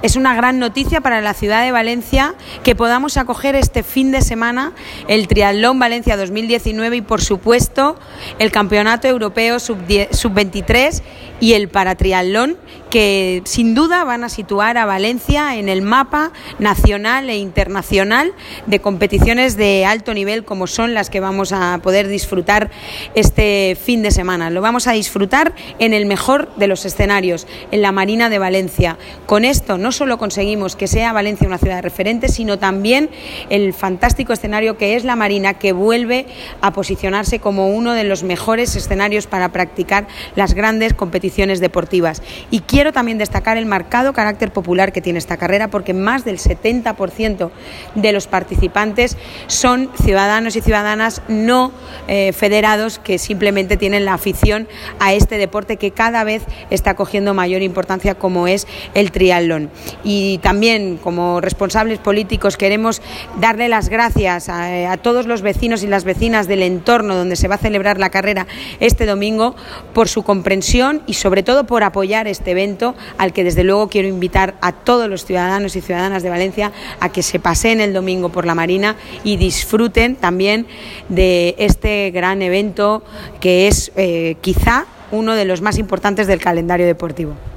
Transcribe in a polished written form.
Es una gran noticia para la ciudad de Valencia que podamos acoger este fin de semana el Triatlón Valencia 2019 y, por supuesto, el Campeonato Europeo Sub-23 y el Paratriatlón, que sin duda van a situar a Valencia en el mapa nacional e internacional de competiciones de alto nivel, como son las que vamos a poder disfrutar este fin de semana. Lo vamos a disfrutar en el mejor de los escenarios, en la Marina de Valencia. Con esto no solo conseguimos que sea Valencia una ciudad referente, sino también el fantástico escenario que es la Marina, que vuelve a posicionarse como uno de los mejores escenarios para practicar las grandes competiciones deportivas. Y quiero también destacar el marcado carácter popular que tiene esta carrera, porque más del 70% de los participantes son ciudadanos y ciudadanas no federados, que simplemente tienen la afición a este deporte que cada vez está cogiendo mayor importancia, como es el triatlón. Y también, como responsables políticos, queremos darle las gracias a todos los vecinos y las vecinas del entorno donde se va a celebrar la carrera este domingo por su comprensión y sobre todo por apoyar este evento, al que desde luego quiero invitar a todos los ciudadanos y ciudadanas de Valencia a que se paseen el domingo por la Marina y disfruten también de este gran evento que es quizá uno de los más importantes del calendario deportivo.